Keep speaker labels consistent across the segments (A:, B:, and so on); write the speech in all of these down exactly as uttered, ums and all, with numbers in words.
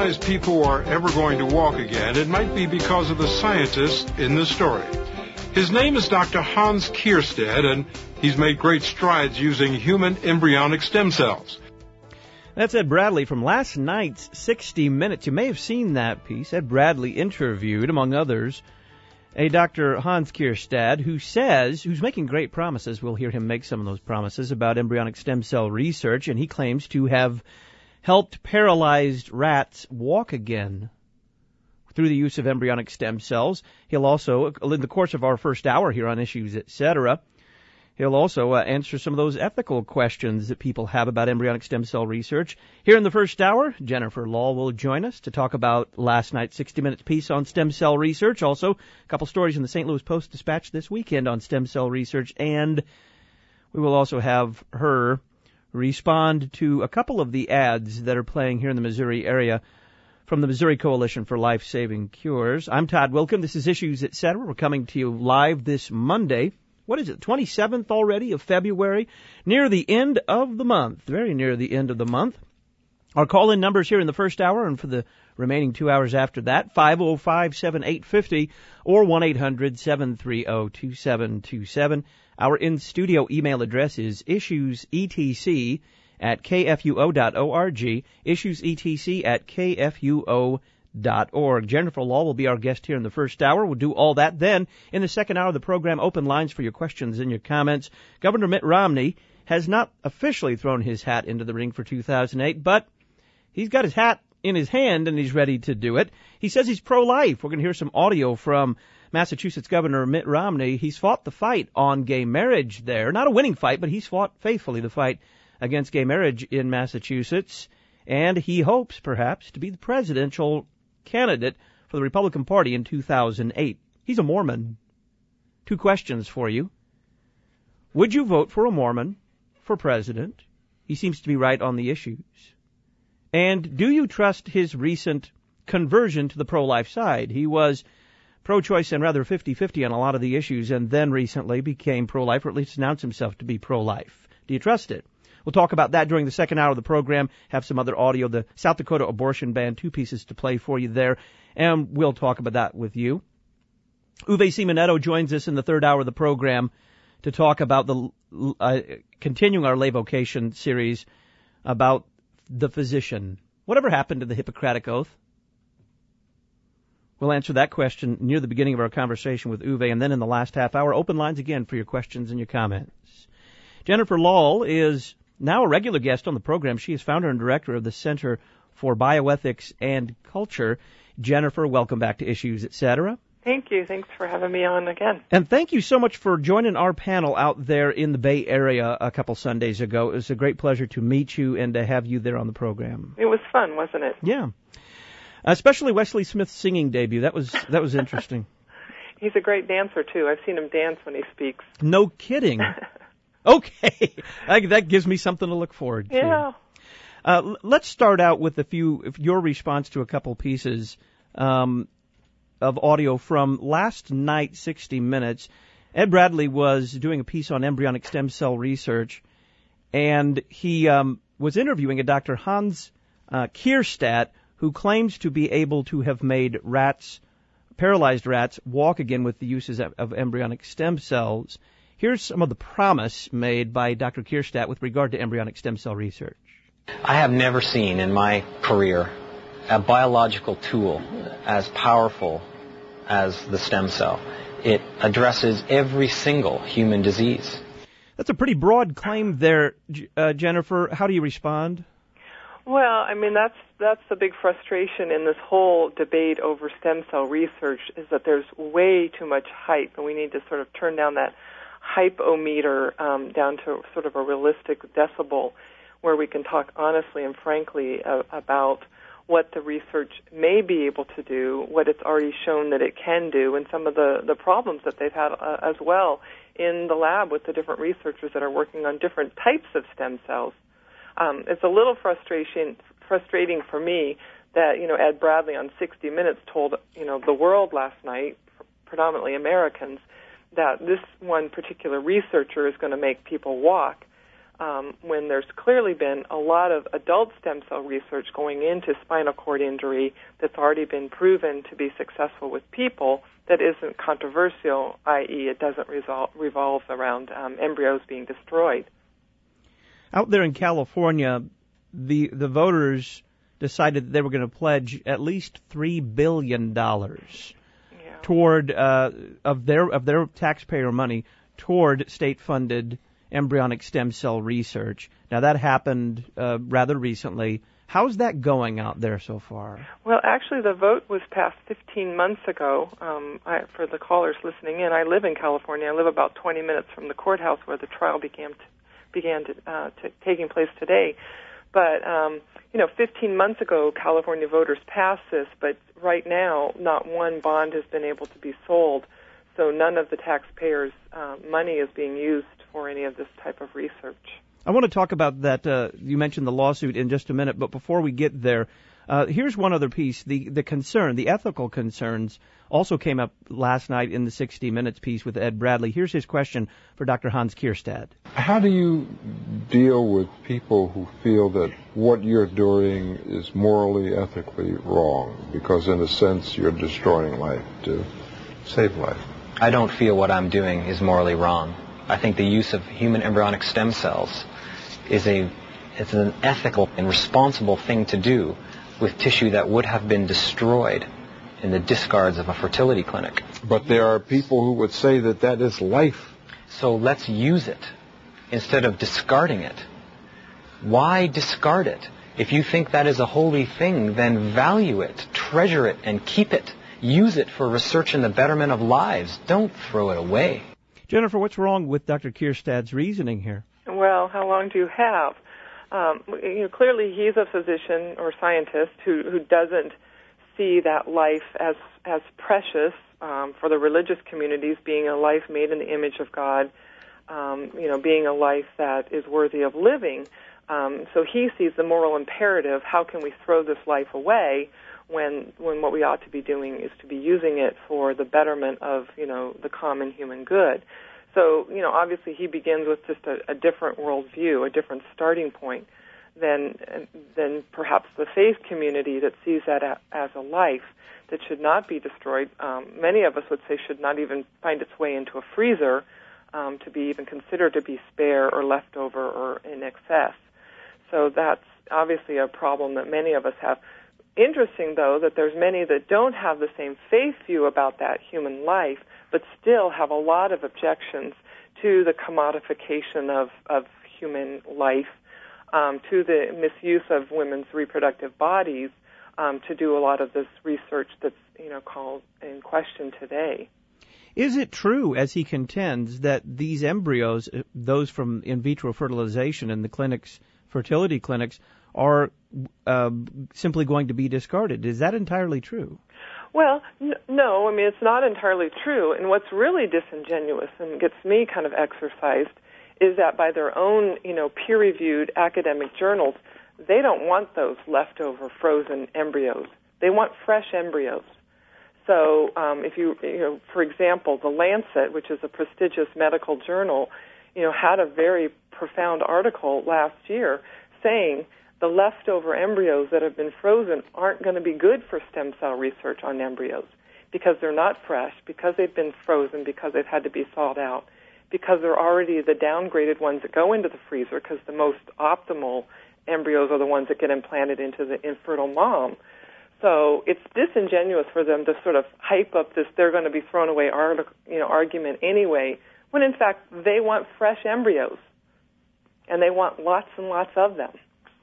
A: surprised people are ever going to walk again, it might be because of the scientist in the story. His name is Doctor Hans Kierstead, and he's made great strides using human embryonic stem cells.
B: That's Ed Bradley from last night's sixty minutes. You may have seen that piece. Ed Bradley interviewed, among others, a Doctor Hans Kierstead who says, who's making great promises. We'll hear him make some of those promises about embryonic stem cell research, and he claims to have helped paralyzed rats walk again through the use of embryonic stem cells. He'll also, in the course of our first hour here on Issues, et cetera, he'll also uh, answer some of those ethical questions that people have about embryonic stem cell research. Here in the first hour, Jennifer Law will join us to talk about last night's sixty minutes piece on stem cell research. Also, a couple stories in the Saint Louis Post-Dispatch this weekend on stem cell research. And we will also have her respond to a couple of the ads that are playing here in the Missouri area from the Missouri Coalition for Life-Saving Cures. I'm Todd Wilkin. This is Issues, et cetera. We're coming to you live this Monday. What is it, twenty-seventh already of February? Near the end of the month, very near the end of the month. Our call-in numbers here in the first hour and for the remaining two hours after that, five oh five, seven eight five oh or one eight hundred, seven three oh, two seven two seven. Our in-studio email address is issuesetc at k f u o dot org, issuesetc at k f u o dot org. Jennifer Law will be our guest here in the first hour. We'll do all that. Then, in the second hour of the program, open lines for your questions and your comments. Governor Mitt Romney has not officially thrown his hat into the ring for two thousand eight, but he's got his hat in his hand and he's ready to do it. He says he's pro-life. We're going to hear some audio from Massachusetts Governor Mitt Romney. He's fought the fight on gay marriage there. Not a winning fight, but he's fought faithfully the fight against gay marriage in Massachusetts. And he hopes, perhaps, to be the presidential candidate for the Republican Party in two thousand eight. He's a Mormon. Two questions for you. Would you vote for a Mormon for president? He seems to be right on the issues. And do you trust his recent conversion to the pro-life side? He was pro-choice and rather fifty-fifty on a lot of the issues, and then recently became pro-life, or at least announced himself to be pro-life. Do you trust it? We'll talk about that during the second hour of the program, have some other audio, the South Dakota abortion ban, two pieces to play for you there, and we'll talk about that with you. Uwe Simonetto joins us in the third hour of the program to talk about the uh, continuing our lay vocation series about the physician. Whatever happened to the Hippocratic Oath? We'll answer that question near the beginning of our conversation with Uwe, and then in the last half hour, open lines again for your questions and your comments. Jennifer Law is now a regular guest on the program. She is founder and director of the Center for Bioethics and Culture. Jennifer, welcome back to Issues, et cetera.
C: Thank you. Thanks for having me on again.
B: And thank you so much for joining our panel out there in the Bay Area a couple Sundays ago. It was a great pleasure to meet you and to have you there on the program.
C: It was fun, wasn't it?
B: Yeah. Especially Wesley Smith's singing debut. That was that was interesting.
C: He's a great dancer, too. I've seen him dance when he speaks.
B: No kidding. Okay, that gives me something to look forward to.
C: Yeah.
B: Uh, let's start out with a few, your response to a couple pieces um, of audio from last night's sixty minutes. Ed Bradley was doing a piece on embryonic stem cell research, and he um, was interviewing a Doctor Hans uh, Kierstead, who claims to be able to have made rats, paralyzed rats, walk again with the uses of, of embryonic stem cells. Here's some of the promise made by Doctor Kierstead with regard to embryonic stem cell research.
D: I have never seen in my career a biological tool as powerful as the stem cell. It addresses every single human disease.
B: That's a pretty broad claim there, uh, Jennifer. How do you respond?
C: Well, I mean, that's that's the big frustration in this whole debate over stem cell research, is that there's way too much hype, and we need to sort of turn down that hype-o-meter um, down to sort of a realistic decibel where we can talk honestly and frankly uh, about what the research may be able to do, what it's already shown that it can do, and some of the, the problems that they've had uh, as well in the lab with the different researchers that are working on different types of stem cells. Um, it's a little frustration, frustrating for me that, you know, Ed Bradley on sixty minutes told, you know, the world last night, predominantly Americans, that this one particular researcher is going to make people walk. um, when there's clearly been a lot of adult stem cell research going into spinal cord injury that's already been proven to be successful with people that isn't controversial, that is it doesn't resol- revolve around um, embryos being destroyed.
B: Out there in California, the the voters decided that they were going to pledge at least three billion dollars yeah. toward uh, of their of their taxpayer money toward state-funded embryonic stem cell research. Now, that happened uh, rather recently. How's that going out there so far?
C: Well, actually, the vote was passed fifteen months ago. Um, I, for the callers listening in, I live in California. I live about twenty minutes from the courthouse where the trial began to, began to, uh, to taking place today. But, um, you know, fifteen months ago, California voters passed this, but right now, not one bond has been able to be sold. So none of the taxpayers' uh, money is being used for any of this type of research.
B: I want to talk about that. Uh, you mentioned the lawsuit in just a minute, but before we get there, uh, here's one other piece. The the concern, the ethical concerns, also came up last night in the sixty minutes piece with Ed Bradley. Here's his question for Doctor Hans Kierstad.
E: How do you deal with people who feel that what you're doing is morally, ethically wrong? Because in a sense, you're destroying life to save life.
D: I don't feel what I'm doing is morally wrong. I think the use of human embryonic stem cells is a it's an ethical and responsible thing to do with tissue that would have been destroyed in the discards of a fertility clinic.
E: But there are people who would say that that is life.
D: So let's use it instead of discarding it. Why discard it? If you think that is a holy thing, then value it, treasure it, and keep it. Use it for research in the betterment of lives. Don't throw it away.
B: Jennifer, what's wrong with Doctor Kierstad's reasoning here?
C: Well, how long do you have? Um, you know, clearly he's a physician or scientist who, who doesn't see that life as as precious um, for the religious communities, being a life made in the image of God, um, you know, being a life that is worthy of living. Um, so he sees the moral imperative, how can we throw this life away when when what we ought to be doing is to be using it for the betterment of, you know, the common human good. So, you know, obviously he begins with just a, a different worldview, a different starting point than than perhaps the faith community that sees that a, as a life that should not be destroyed. Um, many of us would say should not even find its way into a freezer um, to be even considered to be spare or leftover or in excess. So that's obviously a problem that many of us have. Interesting, though, that there's many that don't have the same faith view about that human life, but still have a lot of objections to the commodification of, of human life, um, to the misuse of women's reproductive bodies, um, to do a lot of this research that's, you know, called in question today.
B: Is it true, as he contends, that these embryos, those from in vitro fertilization in the clinics, fertility clinics, are uh, simply going to be discarded? Is that entirely true?
C: Well, n- no. I mean, it's not entirely true. And what's really disingenuous and gets me kind of exercised is that by their own, you know, peer-reviewed academic journals, they don't want those leftover frozen embryos. They want fresh embryos. So um, if you, you know, for example, The Lancet, which is a prestigious medical journal, you know, had a very profound article last year saying the leftover embryos that have been frozen aren't going to be good for stem cell research on embryos because they're not fresh, because they've been frozen, because they've had to be thawed out, because they're already the downgraded ones that go into the freezer, because the most optimal embryos are the ones that get implanted into the infertile mom. So it's disingenuous for them to sort of hype up this they're going to be thrown away arg- you know, argument anyway, when in fact they want fresh embryos, and they want lots and lots of them.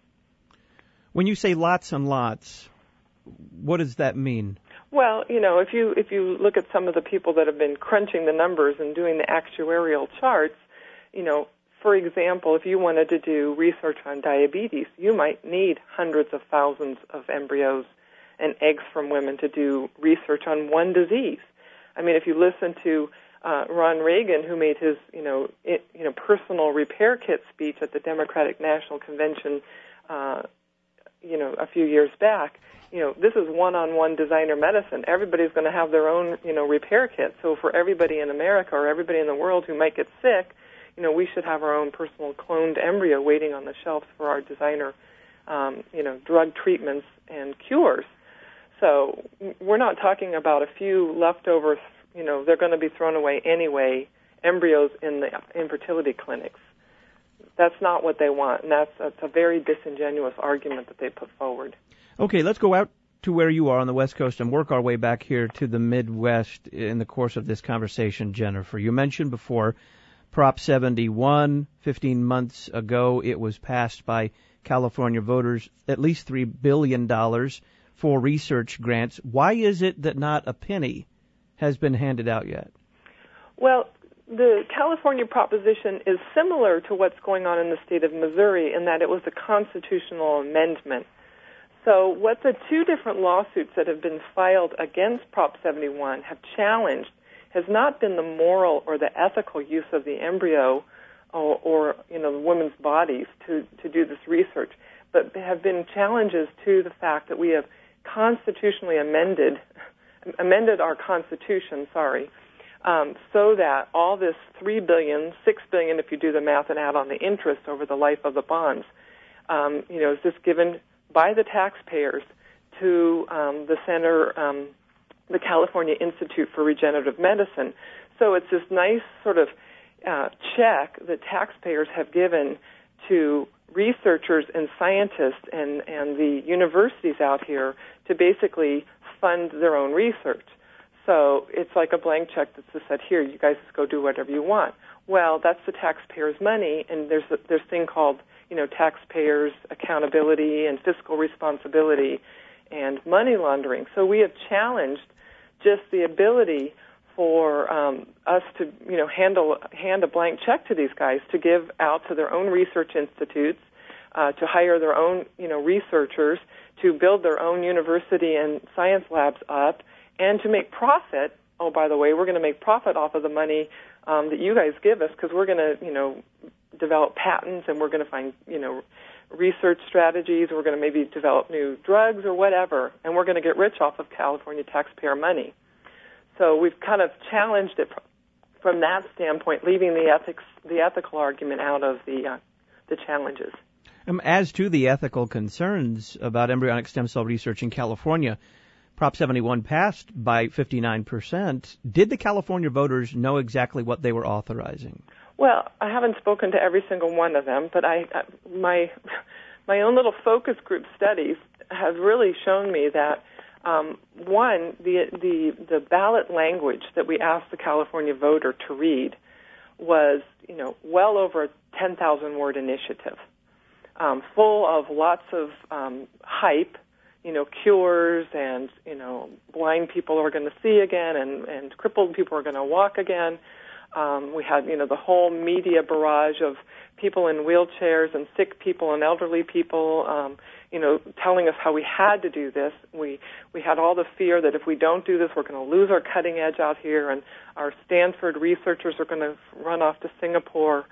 B: When you say lots and lots, what does that mean?
C: Well, you know, if you if you look at some of the people that have been crunching the numbers and doing the actuarial charts, you know, for example, if you wanted to do research on diabetes, you might need hundreds of thousands of embryos and eggs from women to do research on one disease. I mean, if you listen to uh, Ron Reagan, who made his, you know, it, you know, personal repair kit speech at the Democratic National Convention, uh, you know, a few years back, you know, this is one-on-one designer medicine. Everybody's going to have their own, you know, repair kit. So for everybody in America or everybody in the world who might get sick, you know, we should have our own personal cloned embryo waiting on the shelves for our designer, um, you know, drug treatments and cures. So we're not talking about a few leftover, you know, they're going to be thrown away anyway, embryos in the infertility clinics. That's not what they want, and that's, that's a very disingenuous argument that they put forward.
B: Okay, let's go out to where you are on the West Coast and work our way back here to the Midwest in the course of this conversation, Jennifer. You mentioned before Prop seventy-one. fifteen months ago, it was passed by California voters, at least three billion dollars for research grants. Why is it that not a penny has been handed out yet?
C: Well, the California proposition is similar to what's going on in the state of Missouri in that it was a constitutional amendment. So what the two different lawsuits that have been filed against Prop seventy-one have challenged has not been the moral or the ethical use of the embryo or, or you know, the women's bodies to, to do this research, but have been challenges to the fact that we have constitutionally amended amended our Constitution, sorry, um, so that all this three billion dollars, six billion dollars if you do the math and add on the interest over the life of the bonds, um, you know, is just given by the taxpayers to um, the center, um, the California Institute for Regenerative Medicine. So it's this nice sort of uh, check that taxpayers have given to researchers and scientists and, and the universities out here to basically fund their own research. So it's like a blank check that's just said, here, you guys just go do whatever you want. Well, that's the taxpayers' money, and there's a, there's a thing called, you know, taxpayers' accountability and fiscal responsibility and money laundering. So we have challenged just the ability for um, us to, you know, handle hand a blank check to these guys to give out to their own research institutes, uh, to hire their own, you know, researchers, to build their own university and science labs up, and to make profit. Oh, by the way, we're going to make profit off of the money um, that you guys give us because we're going to, you know, develop patents and we're going to find, you know, research strategies. We're going to maybe develop new drugs or whatever, and we're going to get rich off of California taxpayer money. So we've kind of challenged it from that standpoint, leaving the ethics, the ethical argument out of the uh, the challenges.
B: Um, as to the ethical concerns about embryonic stem cell research in California, Prop seventy-one passed by fifty-nine percent. Did the California voters know exactly what they were authorizing?
C: Well, I haven't spoken to every single one of them, but I, uh, my my own little focus group studies have really shown me that um, one, the the the ballot language that we asked the California voter to read was, you know, well over a ten thousand word initiative, um, full of lots of um, hype. You know, cures and, you know, blind people are going to see again and, and crippled people are going to walk again. Um, we had, you know, the whole media barrage of people in wheelchairs and sick people and elderly people, um, you know, telling us how we had to do this. We we had all the fear that if we don't do this, we're going to lose our cutting edge out here and our Stanford researchers are going to run off to Singapore.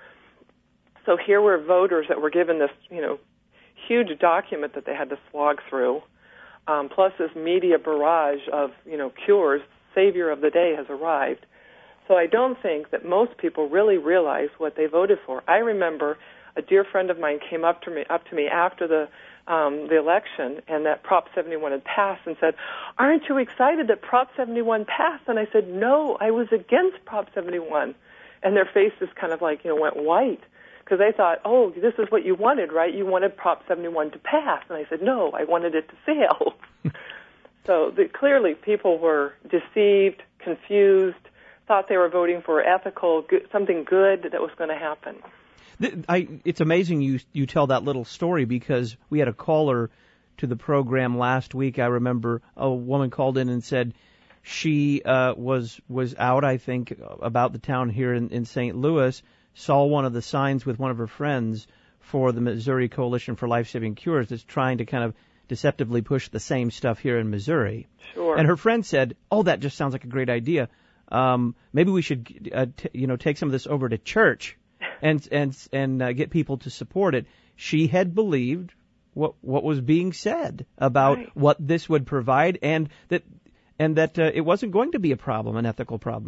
C: So here were voters that were given this, you know, huge document that they had to slog through. Um, plus this media barrage of, you know, cures, savior of the day has arrived. So I don't think that most people really realize what they voted for. I remember a dear friend of mine came up to me up to me after the um, the election and that Prop seventy-one had passed and said, "Aren't you excited that Prop seventy-one passed?" And I said, "No, I was against Prop seventy-one." And their faces kind of like, you know, went white. Because they thought, oh, this is what you wanted, right? You wanted Prop seventy-one to pass. And I said, no, I wanted it to fail. So the, clearly people were deceived, confused, thought they were voting for ethical, good, something good that was going to happen.
B: I, it's amazing you you tell that little story because we had a caller to the program last week. I remember a woman called in and said she uh, was was out, I think, about the town here in, in Saint Louis, saw one of the signs with one of her friends for the Missouri Coalition for Life-Saving Cures that's trying to kind of deceptively push the same stuff here in Missouri.
C: Sure.
B: And her friend said, oh, that just sounds like a great idea. Um, maybe we should, uh, t- you know, take some of this over to church and and and uh, get people to support it. She had believed what what was being said about
C: right.
B: what this would provide, and that and that uh, it wasn't going to be a problem, an ethical problem at all.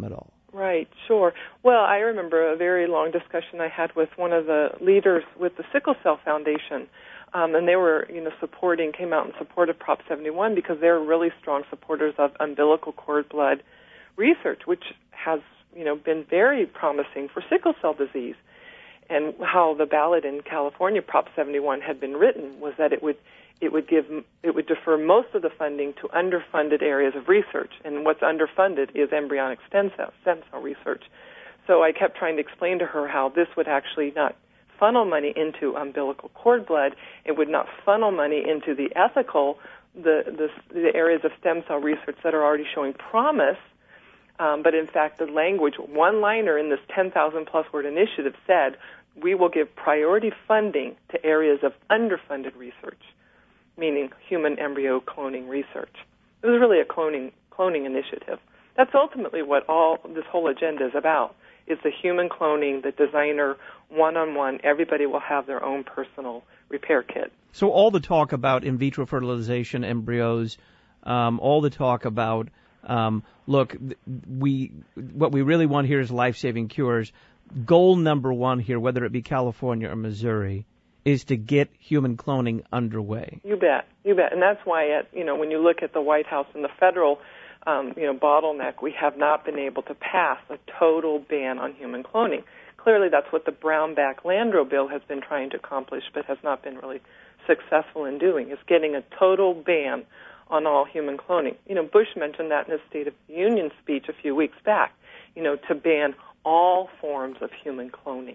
C: Right, sure. Well, I remember a very long discussion I had with one of the leaders with the Sickle Cell Foundation, um, and they were, you know, supporting, came out and supported Prop seventy-one because they're really strong supporters of umbilical cord blood research, which has, you know, been very promising for sickle cell disease. And how the ballot in California, Prop seventy-one, had been written was that it would it would give it would defer most of the funding to underfunded areas of research, and what's underfunded is embryonic stem cell stem cell research. So I kept trying to explain to her how this would actually not funnel money into umbilical cord blood. It would not funnel money into the ethical the the, the areas of stem cell research that are already showing promise. Um, but in fact, the language, one-liner in this ten thousand plus word initiative said, we will give priority funding to areas of underfunded research, meaning human embryo cloning research. It was really a cloning cloning initiative. That's ultimately what all this whole agenda is about, is the human cloning, the designer, one-on-one. Everybody will have their own personal repair kit.
B: So all the talk about in vitro fertilization embryos, um, all the talk about Um, look, we what we really want here is life-saving cures. Goal number one here, whether it be California or Missouri, is to get human cloning underway.
C: You bet, you bet, and that's why, at, you know, when you look at the White House and the federal, um, you know, bottleneck, we have not been able to pass a total ban on human cloning. Clearly, that's what the Brownback-Landrieu bill has been trying to accomplish, but has not been really successful in doing. Is getting a total ban on all human cloning. You know, Bush mentioned that in his State of the Union speech a few weeks back, you know, to ban all forms of human cloning.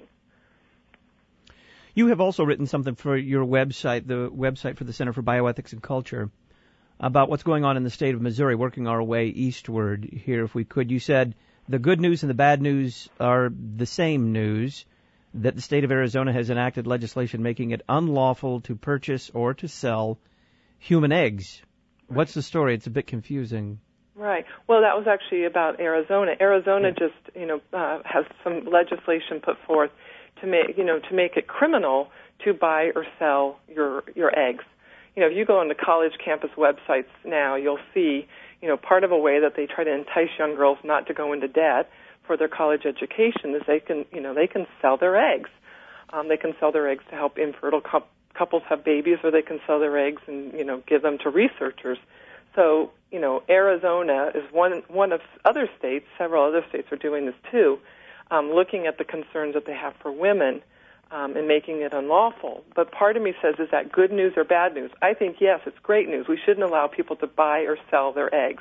B: You have also written something for your website, the website for the Center for Bioethics and Culture, about what's going on in the state of Missouri, working our way eastward here, if we could. You said the good news and the bad news are the same news, that the state of Arizona has enacted legislation making it unlawful to purchase or to sell human eggs. What's the story? It's a bit confusing.
C: Right. Well, that was actually about Arizona. Arizona yeah. just, you know, uh, has some legislation put forth to make, you know, to make it criminal to buy or sell your your eggs. You know, if you go on the college campus websites now, you'll see, you know, part of a way that they try to entice young girls not to go into debt for their college education is they can, you know, they can sell their eggs. Um, they can sell their eggs to help infertile couples. Couples have babies, or they can sell their eggs and, you know, give them to researchers. So, you know, Arizona is one one of other states, several other states are doing this too, um, looking at the concerns that they have for women um, and making it unlawful. But part of me says, is that good news or bad news? I think, yes, it's great news. We shouldn't allow people to buy or sell their eggs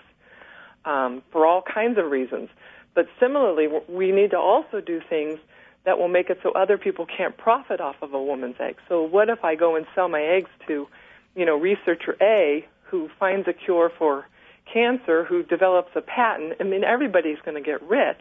C: um, for all kinds of reasons. But similarly, we need to also do things that will make it so other people can't profit off of a woman's egg. So what if I go and sell my eggs to, you know, researcher A who finds a cure for cancer, who develops a patent? I mean, everybody's going to get rich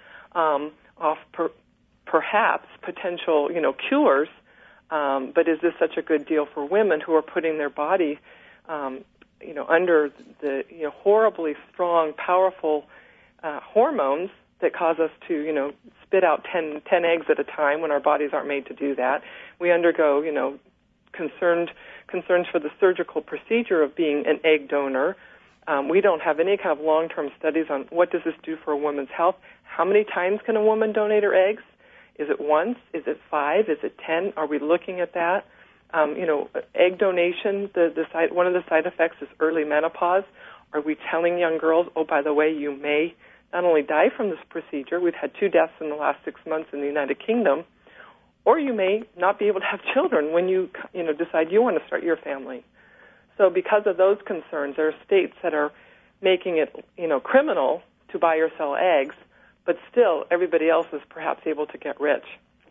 C: um, off per, perhaps potential, you know, cures. Um, but is this such a good deal for women who are putting their body, um, you know, under the you know horribly strong, powerful uh, hormones that cause us to, you know, spit out ten, ten eggs at a time when our bodies aren't made to do that. We undergo, you know, concerned concerns for the surgical procedure of being an egg donor. Um, we don't have any kind of long-term studies on what does this do for a woman's health. How many times can a woman donate her eggs? Is it once? Is it five? Is it ten? Are we looking at that? Um, you know, egg donation, the, the side, one of the side effects is early menopause. Are we telling young girls, oh, by the way, you may not only die from this procedure, we've had two deaths in the last six months in the United Kingdom, or you may not be able to have children when you, you know, decide you want to start your family. So because of those concerns, there are states that are making it, you know, criminal to buy or sell eggs, but still everybody else is perhaps able to get rich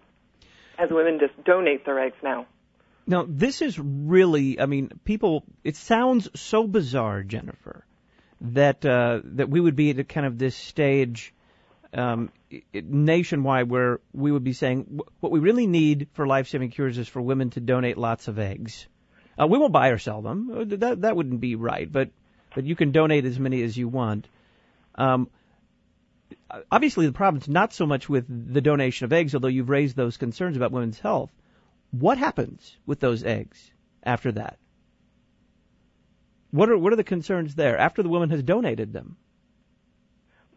C: as women just donate their eggs now.
B: Now, this is really, I mean, people, it sounds so bizarre, Jennifer, that uh, that we would be at kind of this stage um, nationwide where we would be saying what we really need for life-saving cures is for women to donate lots of eggs. Uh, we won't buy or sell them. That that wouldn't be right, but but you can donate as many as you want. Um, obviously, the problem's not so much with the donation of eggs, although you've raised those concerns about women's health. What happens with those eggs after that? What are what are the concerns there after the woman has donated them?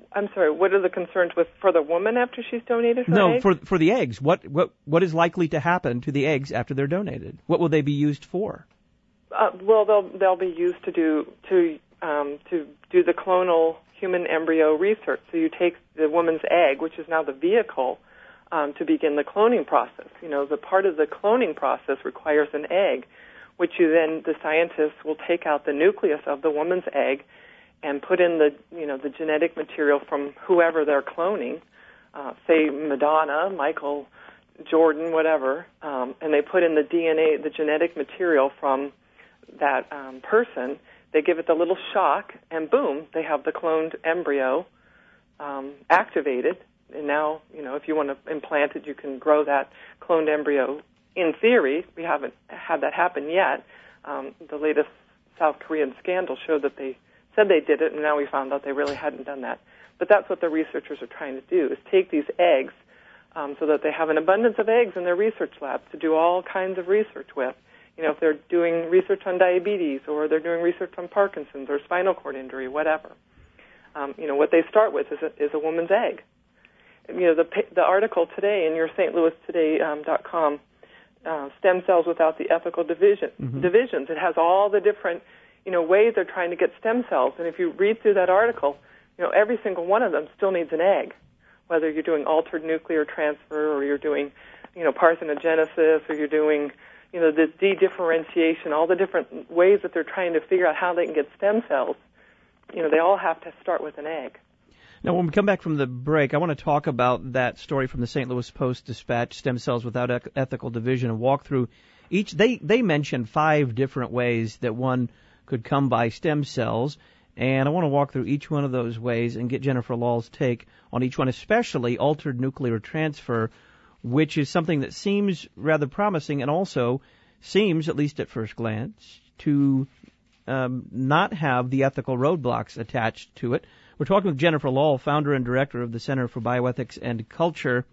C: I'm sorry, what are the concerns with for the woman after she's donated her
B: No,
C: eggs?
B: for for the eggs. What what what is likely to happen to the eggs after they're donated? What will they be used for?
C: Uh, well, they'll they'll be used to do to um, to do the clonal human embryo research. So you take the woman's egg, which is now the vehicle um, to begin the cloning process. You know, the part of the cloning process requires an egg, which you then the scientists will take out the nucleus of the woman's egg and put in the you know the genetic material from whoever they're cloning, uh, say Madonna, Michael Jordan, whatever, um, and they put in the D N A, the genetic material from that um, person. They give it the little shock, and boom, they have the cloned embryo um, activated. And now, you know, if you want to implant it, you can grow that cloned embryo. In theory, we haven't had that happen yet. Um, the latest South Korean scandal showed that they said they did it, and now we found out they really hadn't done that. But that's what the researchers are trying to do, is take these eggs um, so that they have an abundance of eggs in their research labs to do all kinds of research with. You know, if they're doing research on diabetes or they're doing research on Parkinson's or spinal cord injury, whatever. Um, you know, what they start with is a, is a woman's egg. You know, the the article today in your Saint Louis Today um, dot com, uh, stem cells without the ethical division mm-hmm. divisions. It has all the different you know, ways they're trying to get stem cells. And if you read through that article, you know, every single one of them still needs an egg, whether you're doing altered nuclear transfer or you're doing, you know, parthenogenesis or you're doing, you know, the de-differentiation, all the different ways that they're trying to figure out how they can get stem cells. You know, they all have to start with an egg.
B: Now, when we come back from the break, I want to talk about that story from the Saint Louis Post-Dispatch, Stem Cells Without e- Ethical Division, and walk through each. They, they mentioned five different ways that one could come by stem cells, and I want to walk through each one of those ways and get Jennifer Law's take on each one, especially altered nuclear transfer, which is something that seems rather promising and also seems, at least at first glance, to um, not have the ethical roadblocks attached to it. We're talking with Jennifer Law, founder and director of the Center for Bioethics and Culture.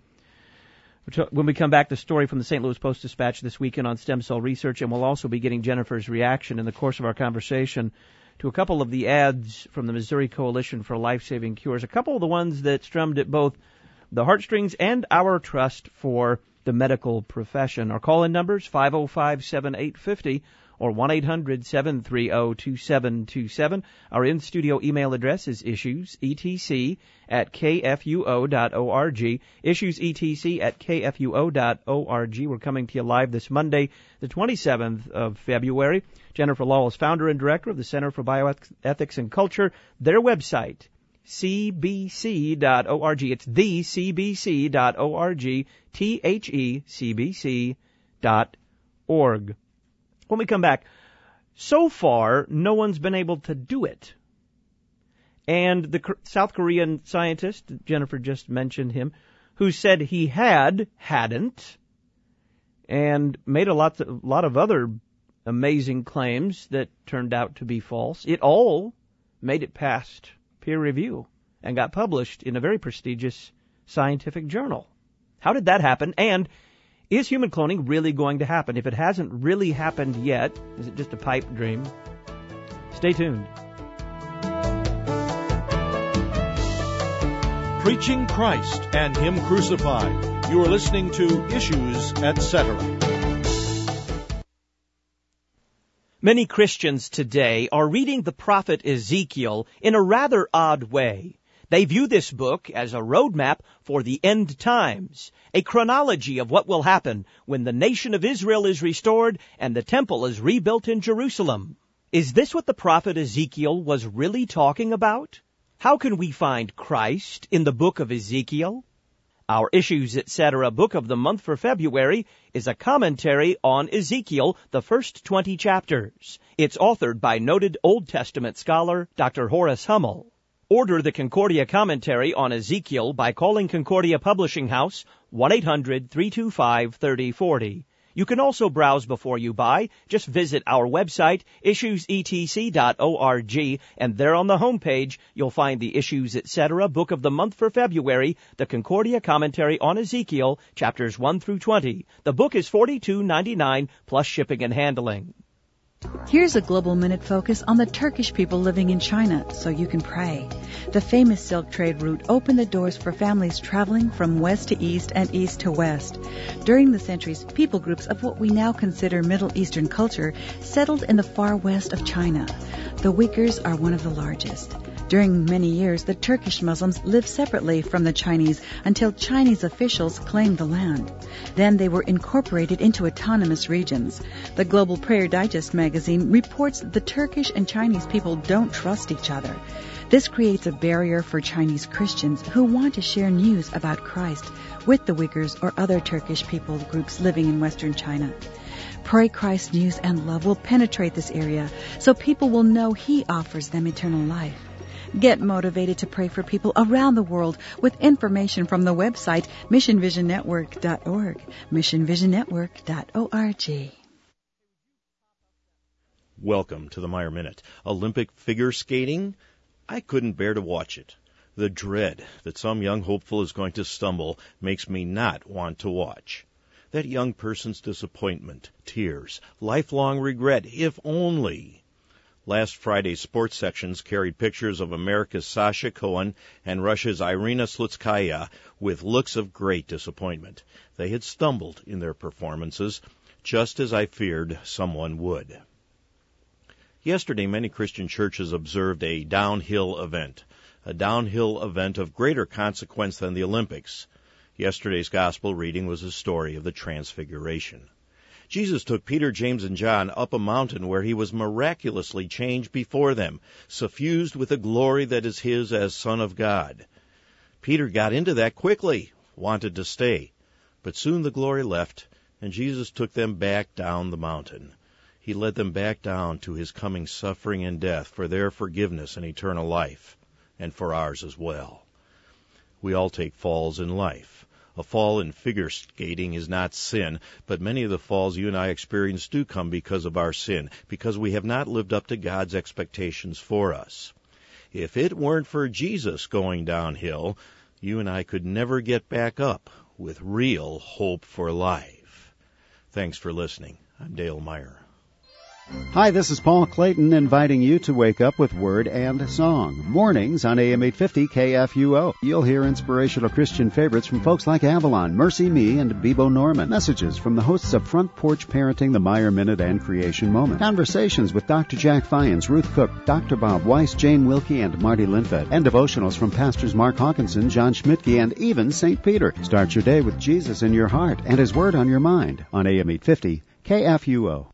B: When we come back, the story from the Saint Louis Post-Dispatch this weekend on stem cell research, and we'll also be getting Jennifer's reaction in the course of our conversation to a couple of the ads from the Missouri Coalition for Life-Saving Cures, a couple of the ones that strummed at both the heartstrings and our trust for the medical profession. Our call-in numbers, five oh five, seven eight five oh or one eight hundred, seven three zero, two seven two seven. Our in-studio email address is issuesetc at kfuo dot org, issuesetc at kfuo dot org. We're coming to you live this Monday, the twenty-seventh of February. Jennifer Law is founder and director of the Center for Bioethics and Culture. Their website, c b c dot org. It's the c b c dot org, T H E C B C dot org. When we come back, so far, no one's been able to do it. And the South Korean scientist, Jennifer just mentioned him, who said he had, hadn't, and made a lot, a lot of other amazing claims that turned out to be false. It all made it past peer review and got published in a very prestigious scientific journal. How did that happen? And is human cloning really going to happen? If it hasn't really happened yet, is it just a pipe dream? Stay tuned.
F: Preaching Christ and Him Crucified. You are listening to Issues, et cetera.
B: Many Christians today are reading the prophet Ezekiel in a rather odd way. They view this book as a roadmap for the end times, a chronology of what will happen when the nation of Israel is restored and the temple is rebuilt in Jerusalem. Is this what the prophet Ezekiel was really talking about? How can we find Christ in the book of Ezekiel? Our Issues, et cetera book of the month for February is a commentary on Ezekiel, the first twenty chapters. It's authored by noted Old Testament scholar Doctor Horace Hummel. Order the Concordia commentary on Ezekiel by calling Concordia Publishing House, one eight hundred, three two five, three oh four oh. You can also browse before you buy. Just visit our website, issues e t c dot org, and there on the homepage, you'll find the Issues, et cetera book of the month for February, the Concordia commentary on Ezekiel, chapters one through twenty. The book is forty-two ninety-nine plus shipping and handling.
G: Here's a Global Minute focus on the Turkish people living in China, so you can pray. The famous Silk Trade route opened the doors for families traveling from west to east and east to west. During the centuries, people groups of what we now consider Middle Eastern culture settled in the far west of China. The Uyghurs are one of the largest. During many years, the Turkish Muslims lived separately from the Chinese until Chinese officials claimed the land. Then they were incorporated into autonomous regions. The Global Prayer Digest magazine reports that the Turkish and Chinese people don't trust each other. This creates a barrier for Chinese Christians who want to share news about Christ with the Uyghurs or other Turkish people groups living in Western China. Pray Christ news and love will penetrate this area so people will know He offers them eternal life. Get motivated to pray for people around the world with information from the website mission vision network dot org, mission vision network dot org.
F: Welcome to the Meyer Minute. Olympic figure skating? I couldn't bear to watch it. The dread that some young hopeful is going to stumble makes me not want to watch. That young person's disappointment, tears, lifelong regret, if only. Last Friday's sports sections carried pictures of America's Sasha Cohen and Russia's Irina Slutskaya with looks of great disappointment. They had stumbled in their performances, just as I feared someone would. Yesterday, many Christian churches observed a downhill event, a downhill event of greater consequence than the Olympics. Yesterday's gospel reading was a story of the Transfiguration. Jesus took Peter, James, and John up a mountain where he was miraculously changed before them, suffused with the glory that is his as Son of God. Peter got into that quickly, wanted to stay, but soon the glory left, and Jesus took them back down the mountain. He led them back down to his coming suffering and death for their forgiveness and eternal life, and for ours as well. We all take falls in life. A fall in figure skating is not sin, but many of the falls you and I experience do come because of our sin, because we have not lived up to God's expectations for us. If it weren't for Jesus going downhill, you and I could never get back up with real hope for life. Thanks for listening. I'm Dale Meyer.
H: Hi, this is Paul Clayton inviting you to wake up with Word and Song. Mornings on A M eight fifty K F U O. You'll hear inspirational Christian favorites from folks like Avalon, Mercy Me, and Bebo Norman. Messages from the hosts of Front Porch Parenting, the Meyer Minute, and Creation Moment. Conversations with Doctor Jack Fyans, Ruth Cook, Doctor Bob Weiss, Jane Wilkie, and Marty Linfeld. And devotionals from Pastors Mark Hawkinson, John Schmidtke, and even Saint Peter. Start your day with Jesus in your heart and His Word on your mind on A M eight fifty K F U O.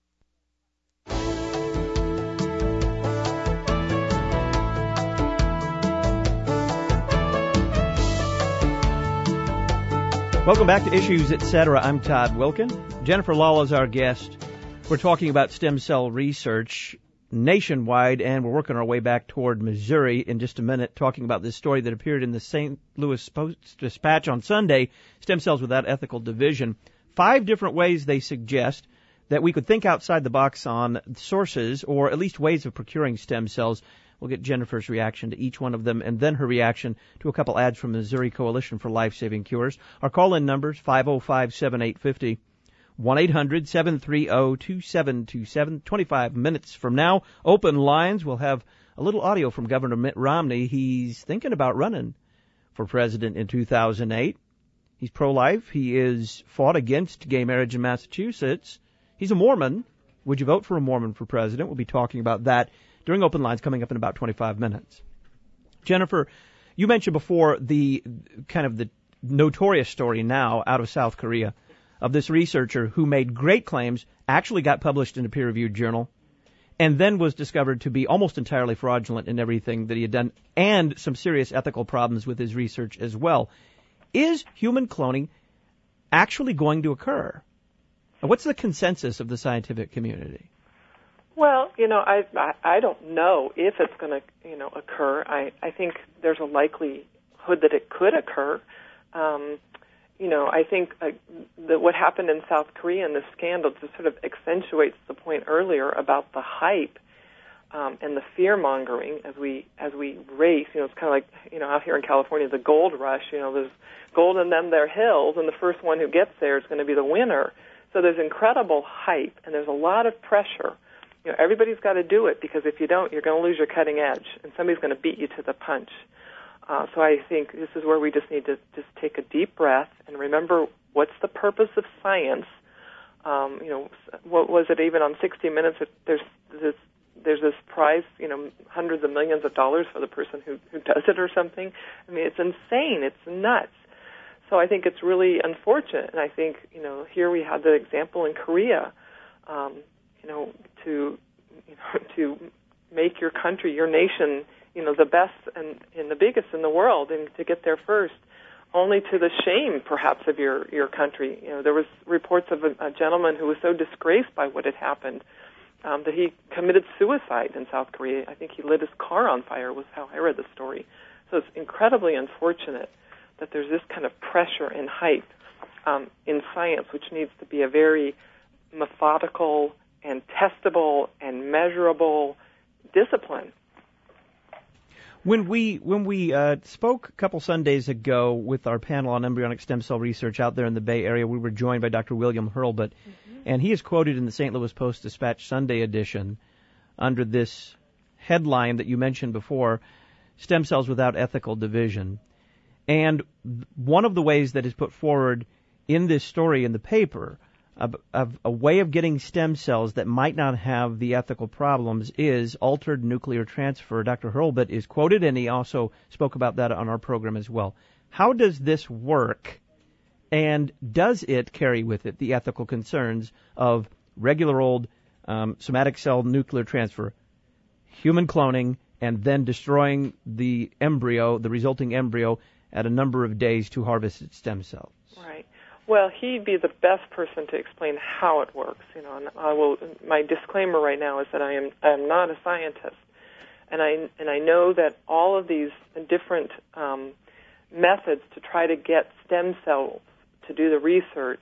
B: Welcome back to Issues, et cetera. I'm Todd Wilkin. Jennifer Lala is our guest. We're talking about stem cell research nationwide, and we're working our way back toward Missouri in just a minute, talking about this story that appeared in the Saint Louis Post-Dispatch on Sunday, Stem Cells Without Ethical Division. Five different ways they suggest that we could think outside the box on sources, or at least ways of procuring stem cells. We'll get Jennifer's reaction to each one of them, and then her reaction to a couple ads from the Missouri Coalition for Life-Saving Cures. Our call-in numbers, five oh five, seven eight five oh, one eight hundred, seven three oh, two seven two seven. twenty-five minutes from now, open lines. We'll have a little audio from Governor Mitt Romney. He's thinking about running for president in two thousand eight. He's pro-life. He is fought against gay marriage in Massachusetts. He's a Mormon. Would you vote for a Mormon for president? We'll be talking about that during open lines coming up in about twenty-five minutes. Jennifer, you mentioned before the kind of the notorious story now out of South Korea of this researcher who made great claims, actually got published in a peer-reviewed journal, and then was discovered to be almost entirely fraudulent in everything that he had done, and some serious ethical problems with his research as well. Is human cloning actually going to occur? What's the consensus of the scientific community?
C: Well, you know, I, I I don't know if it's going to, you know, occur. I, I think there's a likelihood that it could occur. Um, you know, I think uh, that what happened in South Korea and the scandal just sort of accentuates the point earlier about the hype um, and the fear mongering as we as we race. You know, it's kind of like, you know, out here in California, the gold rush. You know, there's gold and then there are hills, and the first one who gets there is going to be the winner. So there's incredible hype, and there's a lot of pressure You know, everybody's got to do it, because if you don't, you're going to lose your cutting edge, and somebody's going to beat you to the punch. Uh, so I think this is where we just need to just take a deep breath and remember what's the purpose of science. Um, you know, what was it even on sixty minutes? There's this, there's this prize, you know, hundreds of millions of dollars for the person who, who does it or something. I mean, it's insane. It's nuts. So I think it's really unfortunate. And I think, you know, here we had the example in Korea, um, you know, to, you know, to make your country, your nation, you know, the best and, and the biggest in the world, and to get there first, only to the shame, perhaps, of your, your country. You know, there was reports of a, a gentleman who was so disgraced by what had happened um, that he committed suicide in South Korea. I think he lit his car on fire, was how I read the story. So it's incredibly unfortunate that there's this kind of pressure and hype um, in science, which needs to be a very methodical and testable and measurable discipline.
B: When we when we uh, spoke a couple Sundays ago with our panel on embryonic stem cell research out there in the Bay Area, we were joined by Doctor William Hurlbut, mm-hmm. and he is quoted in the Saint Louis Post-Dispatch Sunday edition under this headline that you mentioned before, Stem Cells Without Ethical Division. And one of the ways that is put forward in this story in the paper of, of a way of getting stem cells that might not have the ethical problems is altered nuclear transfer. Doctor Hurlbut is quoted, and he also spoke about that on our program as well. How does this work, and does it carry with it the ethical concerns of regular old um, somatic cell nuclear transfer, human cloning, and then destroying the embryo, the resulting embryo, at a number of days to harvest its stem cells?
C: Right. Well, he'd be the best person to explain how it works. You know, and I will. My disclaimer right now is that I am I am not a scientist, and I and I know that all of these different um, methods to try to get stem cells to do the research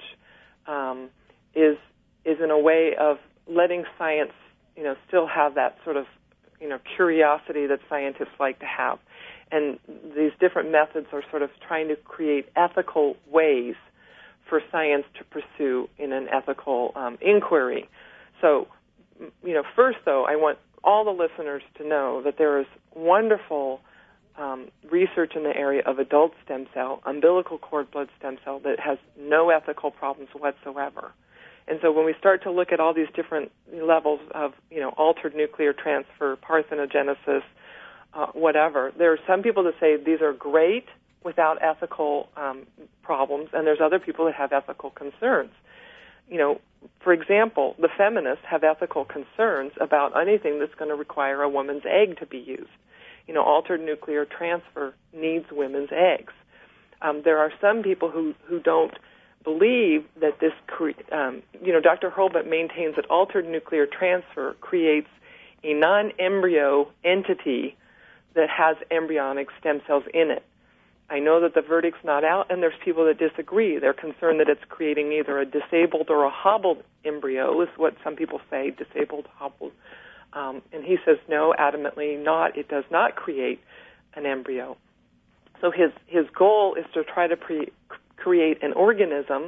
C: um, is is in a way of letting science, you know, still have that sort of, you know, curiosity that scientists like to have, and these different methods are sort of trying to create ethical ways for science to pursue in an ethical um, inquiry. So, you know, first, though, I want all the listeners to know that there is wonderful um, research in the area of adult stem cell, umbilical cord blood stem cell, that has no ethical problems whatsoever. And so when we start to look at all these different levels of, you know, altered nuclear transfer, parthenogenesis, uh, whatever, there are some people that say these are great without ethical um, problems, and there's other people that have ethical concerns. You know, for example, the feminists have ethical concerns about anything that's going to require a woman's egg to be used. You know, altered nuclear transfer needs women's eggs. Um, there are some people who, who don't believe that this, cre- um, you know, Doctor Hurlbut maintains that altered nuclear transfer creates a non-embryo entity that has embryonic stem cells in it. I know that the verdict's not out, and there's people that disagree. They're concerned that it's creating either a disabled or a hobbled embryo, is what some people say, disabled, hobbled. Um, and he says, no, adamantly not. It does not create an embryo. So his, his goal is to try to pre- create an organism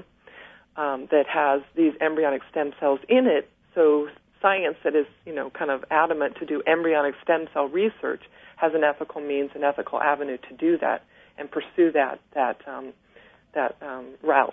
C: um, that has these embryonic stem cells in it, so science that is, you know, kind of adamant to do embryonic stem cell research has an ethical means, an ethical avenue to do that and pursue that that um, that um, route.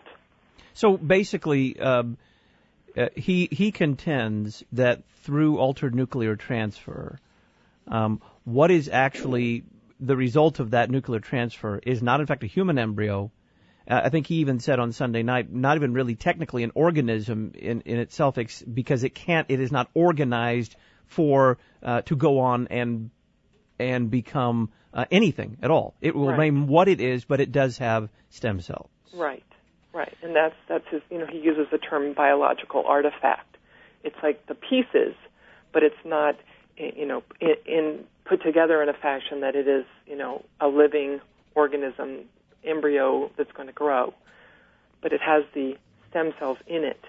B: So basically, um, uh, he he contends that through altered nuclear transfer, um, what is actually the result of that nuclear transfer is not, in fact, a human embryo. Uh, I think he even said on Sunday night, not even really technically an organism in, in itself, ex- because it can't, it is not organized for uh, to go on and and become uh, anything at all. It will
C: right.
B: remain what it is, but it does have stem cells.
C: Right, right, and that's that's his. You know, he uses the term biological artifact. It's like the pieces, but it's not, you know, in, in put together in a fashion that it is, you know, a living organism, embryo that's going to grow, but it has the stem cells in it.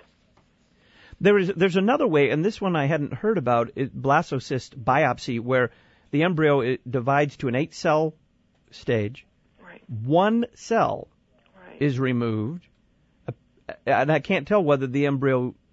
B: There is there's another way, and this one I hadn't heard about, it, blastocyst biopsy, where the embryo it divides to an eight-cell stage.
C: Right.
B: One cell
C: right.
B: is removed, and I can't tell whether the embryo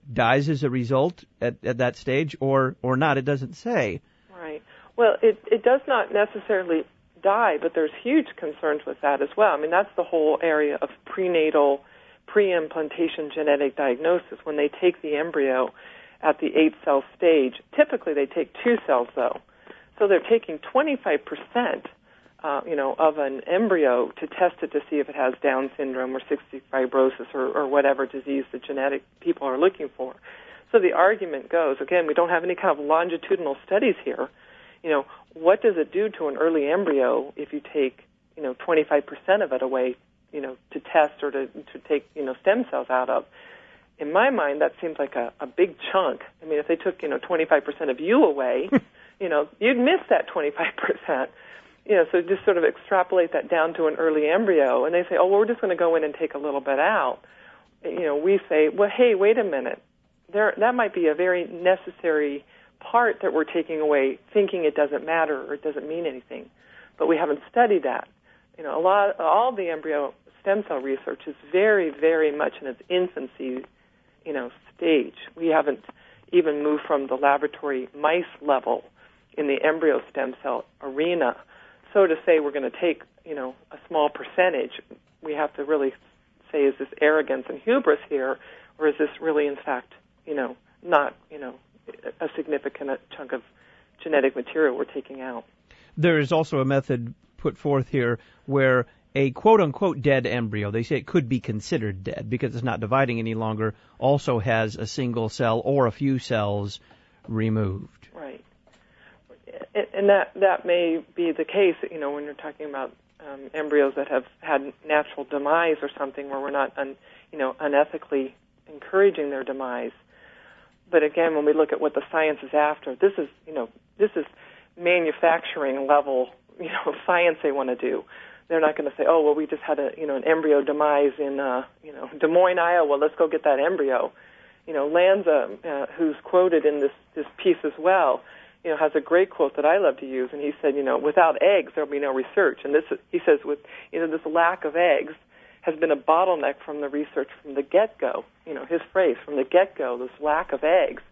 B: dies as a result at, at that stage or, or not. It doesn't say.
C: Right. Well, it, it does not necessarily die, but there's huge concerns with that as well. I mean, that's the whole area of prenatal, pre-implantation genetic diagnosis. When they take the embryo at the eight-cell stage, typically they take two cells, though. So they're taking twenty-five percent uh, you know, of an embryo to test it to see if it has Down syndrome or cystic fibrosis or, or whatever disease the genetic people are looking for. So the argument goes, again, we don't have any kind of longitudinal studies here. You know, what does it do to an early embryo if you take, you know, twenty-five percent of it away, you know, to test or to, to take, you know, stem cells out of? In my mind, that seems like a, a big chunk. I mean, if they took, you know, twenty-five percent of you away, you know, you'd miss that twenty-five percent. You know, so just sort of extrapolate that down to an early embryo, and they say, oh, well, we're just going to go in and take a little bit out. You know, we say, well, hey, wait a minute. There, that might be a very necessary part that we're taking away, thinking it doesn't matter or it doesn't mean anything. But we haven't studied that. You know, a lot, all the embryo stem cell research is very, very much in its infancy, you know, stage. We haven't even moved from the laboratory mice level in the embryo stem cell arena. So to say we're going to take, you know, a small percentage, we have to really say, is this arrogance and hubris here, or is this really, in fact, you know, not, you know, a significant chunk of genetic material we're taking out?
B: There is also a method put forth here where a quote-unquote dead embryo, they say it could be considered dead because it's not dividing any longer, also has a single cell or a few cells removed.
C: Right. And that that may be the case, you know, when you're talking about um, embryos that have had natural demise or something where we're not, un, you know, unethically encouraging their demise. But again, when we look at what the science is after, this is, you know, this is manufacturing level, you know, science they want to do. They're not going to say, oh, well, we just had a, you know, an embryo demise in, uh, you know, Des Moines, Iowa. Let's go get that embryo. You know, Lanza, uh, who's quoted in this this piece as well, you know, has a great quote that I love to use, and he said, you know, without eggs, there'll be no research. And this, he says, with, you know, this lack of eggs has been a bottleneck from the research from the get-go. You know, his phrase, from the get-go, this lack of eggs.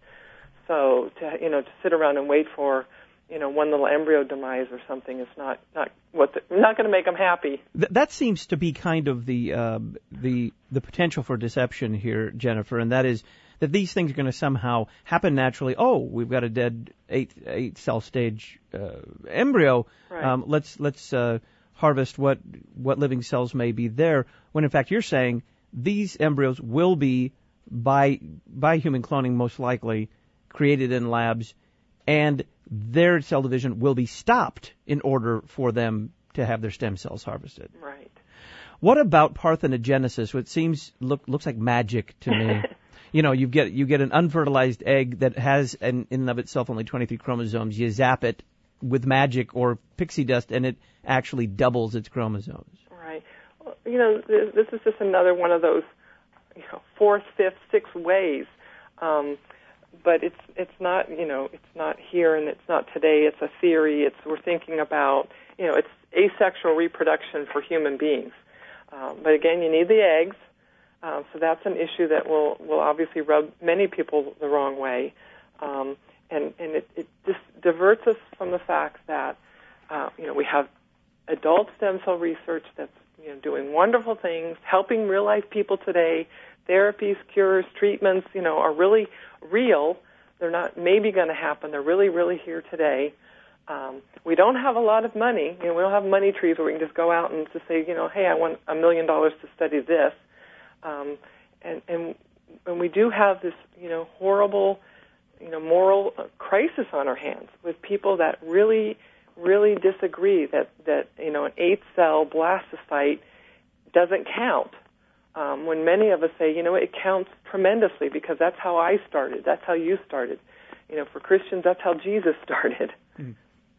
C: So, to, you know, to sit around and wait for, you know, one little embryo demise or something is not, not what the, not going to make them happy.
B: Th- that seems to be kind of the, uh, the, the potential for deception here, Jennifer, and that is that these things are going to somehow happen naturally. Oh, we've got a dead eight eight cell stage uh, embryo.
C: Right.
B: Um, let's let's uh, harvest what what living cells may be there. When in fact you're saying these embryos will be by by human cloning most likely created in labs, and their cell division will be stopped in order for them to have their stem cells harvested.
C: Right.
B: What about parthenogenesis, which seems look looks like magic to me? You know, you get you get an unfertilized egg that has, an, in and of itself, only twenty-three chromosomes. You zap it with magic or pixie dust, and it actually doubles its chromosomes.
C: Right. Well, you know, this, this is just another one of those, you know, fourth, fifth, sixth ways. Um, but it's it's not, you know, it's not here and it's not today. It's a theory. It's we're thinking about, you know, it's asexual reproduction for human beings. Um, but again, you need the eggs. Uh, so that's an issue that will, will obviously rub many people the wrong way. Um, and and it, it just diverts us from the fact that, uh, you know, we have adult stem cell research that's, you know, doing wonderful things, helping real-life people today. Therapies, cures, treatments, you know, are really real. They're not maybe going to happen. They're really, really here today. Um, we don't have a lot of money. You know, we don't have money trees where we can just go out and just say, you know, hey, I want a million dollars to study this. Um, and, and and we do have this, you know, horrible, you know, moral uh, crisis on our hands with people that really, really disagree that, that you know, an eight-cell blastocyte doesn't count. Um, when many of us say, you know, it counts tremendously because that's how I started, that's how you started. You know, for Christians, that's how Jesus started.
B: Mm.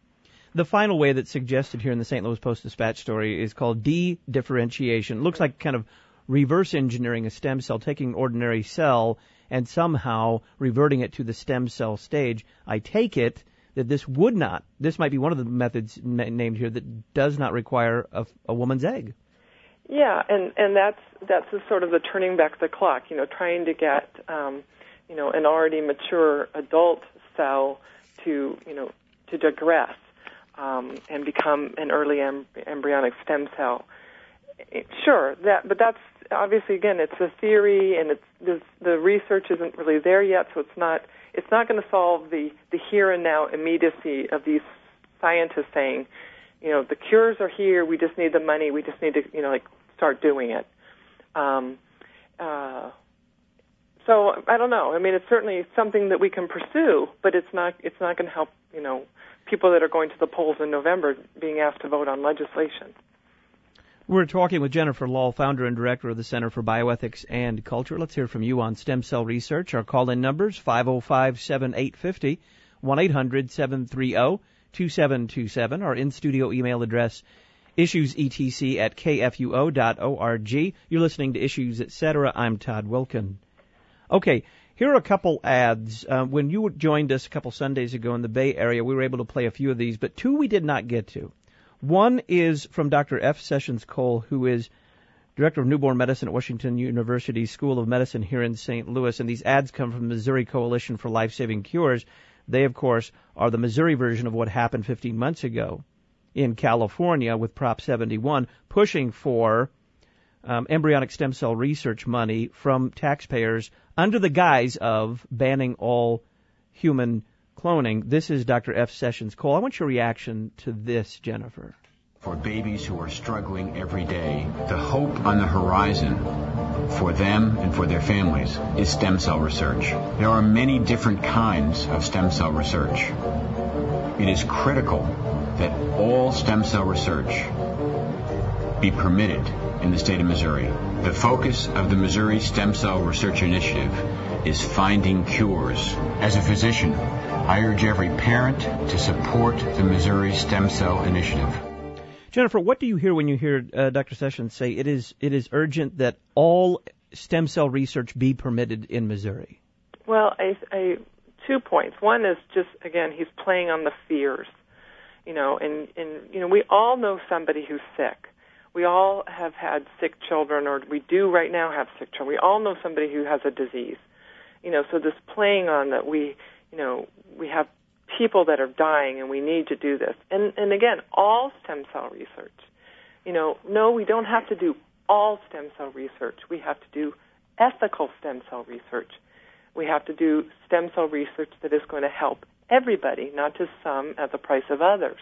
B: The final way that's suggested here in the Saint Louis Post-Dispatch story is called de-differentiation. Looks like kind of reverse engineering a stem cell, taking an ordinary cell and somehow reverting it to the stem cell stage. I take it that this would not, this might be one of the methods na- named here that does not require a, a woman's egg.
C: Yeah, and, and that's that's the sort of the turning back the clock, you know, trying to get, um, you know, an already mature adult cell to, you know, to digress um, and become an early em- embryonic stem cell. Sure, that, but that's obviously, again, it's a theory, and it's the, the research isn't really there yet, so it's not it's not going to solve the, the here and now immediacy of these scientists saying, you know, the cures are here, we just need the money, we just need to, you know, like start doing it. Um, uh, so I don't know. I mean, it's certainly something that we can pursue, but it's not it's not going to help, you know, people that are going to the polls in November being asked to vote on legislation.
B: We're talking with Jennifer Lahl, founder and director of the Center for Bioethics and Culture. Let's hear from you on stem cell research. Our call-in numbers, five oh five, seven eight five oh, one eight hundred, seven three zero, two seven two seven. Our in-studio email address, issuesetc at k f u o dot org. You're listening to Issues, et cetera. I'm Todd Wilkin. Okay, here are a couple ads. Uh, when you joined us a couple Sundays ago in the Bay Area, we were able to play a few of these, but two we did not get to. One is from Doctor F. Sessions Cole, who is director of newborn medicine at Washington University School of Medicine here in Saint Louis, and these ads come from the Missouri Coalition for Life-Saving Cures. They, of course, are the Missouri version of what happened fifteen months ago in California with Prop seventy-one, pushing for um, embryonic stem cell research money from taxpayers under the guise of banning all human cloning. This is Doctor F. Sessions Cole. I want your reaction to this, Jennifer.
I: For babies who are struggling every day, the hope on the horizon for them and for their families is stem cell research. There are many different kinds of stem cell research. It is critical that all stem cell research be permitted in the state of Missouri. The focus of the Missouri Stem Cell Research Initiative is finding cures. As a physician, I urge every parent to support the Missouri Stem Cell Initiative.
B: Jennifer, what do you hear when you hear uh, Doctor Sessions say it is it is urgent that all stem cell research be permitted in Missouri?
C: Well, I, I, two points. One is just, again, he's playing on the fears, you know, and, and you know, we all know somebody who's sick. We all have had sick children, or we do right now have sick children. We all know somebody who has a disease, you know. So this playing on that we, you know, we have people that are dying, and we need to do this. And and again, all stem cell research. You know, no, we don't have to do all stem cell research. We have to do ethical stem cell research. We have to do stem cell research that is going to help everybody, not just some at the price of others.